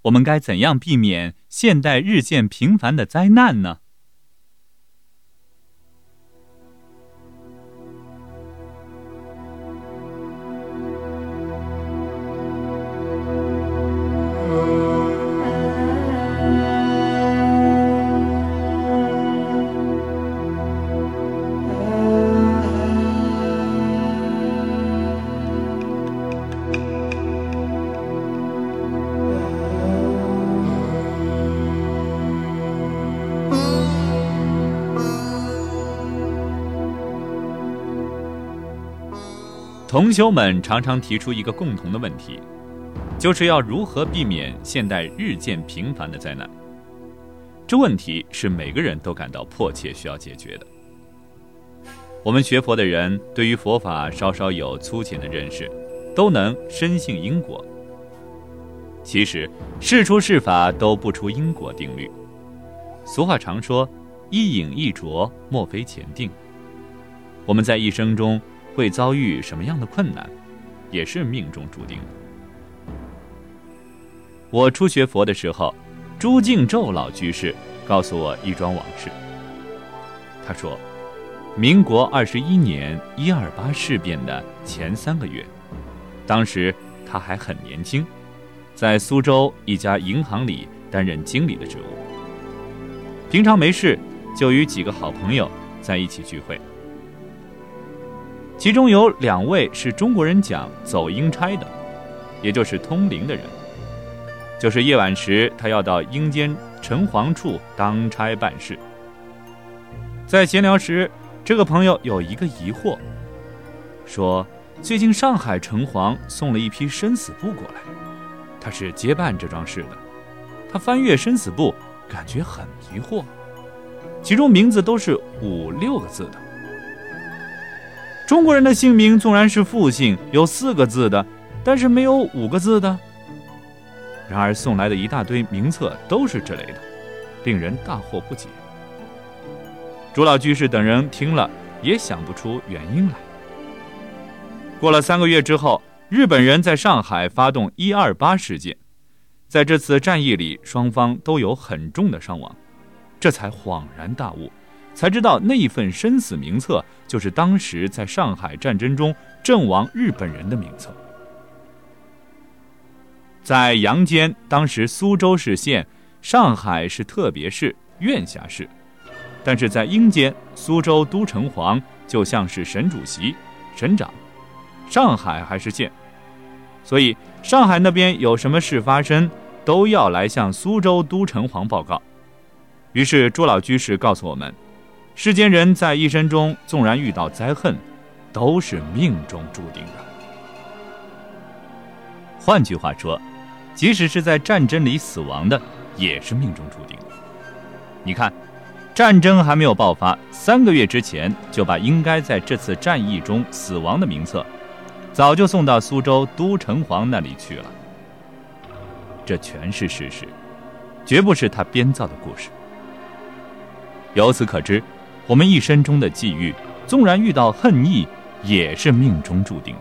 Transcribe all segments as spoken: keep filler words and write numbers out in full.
我们该怎样避免现代日渐频繁的灾难呢？同修们常常提出一个共同的问题，就是要如何避免现代日渐频繁的灾难。这问题是每个人都感到迫切需要解决的。我们学佛的人对于佛法稍稍有粗浅的认识，都能深信因果。其实事出事法都不出因果定律。俗话常说，一饮一啄莫非前定。我们在一生中会遭遇什么样的困难，也是命中注定的。我初学佛的时候，朱敬宙老居士告诉我一桩往事。他说，民国二十一年一二八事变的前三个月，当时他还很年轻，在苏州一家银行里担任经理的职务。平常没事就与几个好朋友在一起聚会，其中有两位是中国人讲走阴差的，也就是通灵的人。就是夜晚时他要到阴间城隍处当差办事。在闲聊时，这个朋友有一个疑惑，说最近上海城隍送了一批生死簿过来，他是接办这桩事的。他翻阅生死簿，感觉很疑惑，其中名字都是五六个字的。中国人的姓名纵然是复姓，有四个字的，但是没有五个字的。然而送来的一大堆名册都是这类的，令人大惑不解。朱老居士等人听了也想不出原因来。过了三个月之后，日本人在上海发动一二八事件，在这次战役里双方都有很重的伤亡，这才恍然大悟，才知道那一份生死名册就是当时在上海战争中阵亡日本人的名册。在阳间，当时苏州是县，上海是特别市、院辖市，但是在阴间，苏州都城隍就像是省主席、省长，上海还是县，所以上海那边有什么事发生，都要来向苏州都城隍报告。于是朱老居士告诉我们，世间人在一生中纵然遇到灾恨，都是命中注定的。换句话说，即使是在战争里死亡的，也是命中注定的。你看，战争还没有爆发，三个月之前就把应该在这次战役中死亡的名册，早就送到苏州都城隍那里去了。这全是事实，绝不是他编造的故事。由此可知，我们一生中的际遇，纵然遇到恨意，也是命中注定的。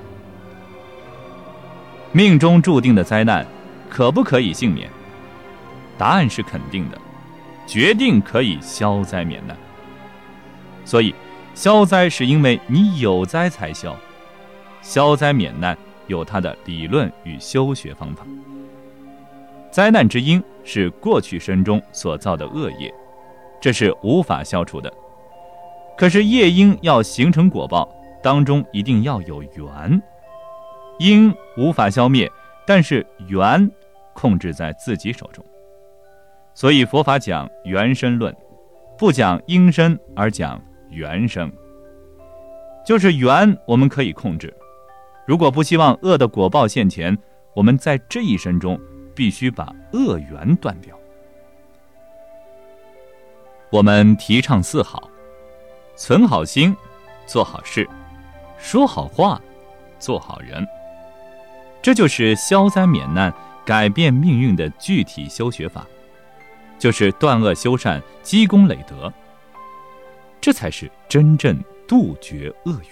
命中注定的灾难，可不可以幸免？答案是肯定的，决定可以消灾免难。所以，消灾是因为你有灾才消，消灾免难有它的理论与修学方法。灾难之因是过去生中所造的恶业，这是无法消除的。可是业因要形成果报，当中一定要有缘。因无法消灭，但是缘控制在自己手中。所以佛法讲缘生论，不讲因生，而讲缘生。就是缘我们可以控制，如果不希望恶的果报现前，我们在这一生中必须把恶缘断掉。我们提倡四好：存好心，做好事，说好话，做好人。这就是消灾免难、改变命运的具体修学法，就是断恶修善、积功累德。这才是真正杜绝恶缘，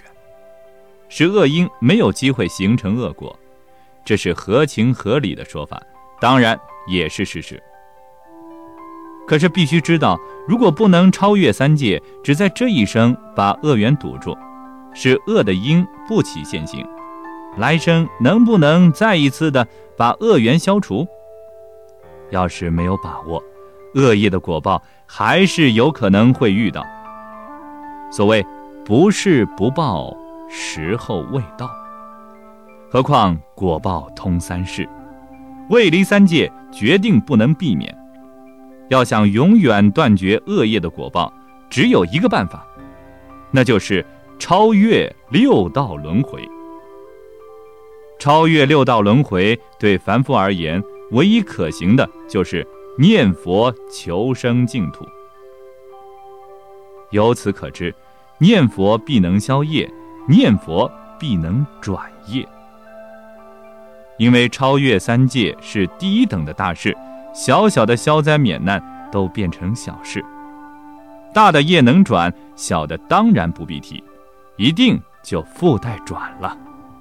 使恶因没有机会形成恶果。这是合情合理的说法， 当然也是事实。可是必须知道，如果不能超越三界，只在这一生把恶缘堵住，使恶的因不起现行，来生能不能再一次的把恶缘消除？要是没有把握，恶业的果报还是有可能会遇到。所谓不是不报，时候未到。何况果报通三世，未离三界决定不能避免。要想永远断绝恶业的果报，只有一个办法，那就是超越六道轮回。超越六道轮回对凡夫而言，唯一可行的就是念佛求生净土。由此可知，念佛必能消业，念佛必能转业。因为超越三界是第一等的大事，小小的消灾免难都变成小事，大的业能转，小的当然不必提，一定就附带转了。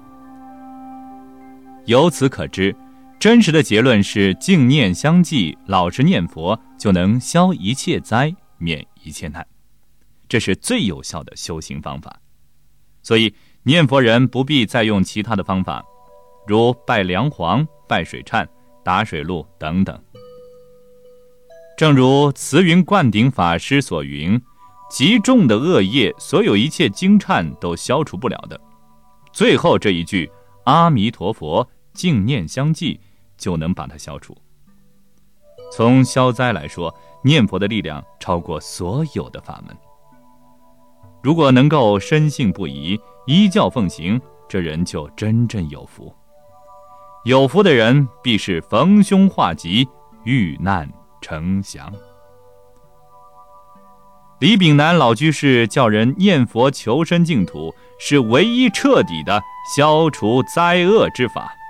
由此可知，真实的结论是净念相继，老实念佛就能消一切灾，免一切难，这是最有效的修行方法。所以念佛人不必再用其他的方法，如拜梁皇、拜水忏、打水路等等。正如慈云灌顶法师所云，极重的恶业，所有一切经忏都消除不了的，最后这一句阿弥陀佛净念相继就能把它消除。从消灾来说，念佛的力量超过所有的法门。如果能够深信不疑，依教奉行，这人就真正有福。有福的人必是逢凶化吉，遇难成祥。李炳南老居士叫人念佛求生净土，是唯一彻底的消除灾厄之法。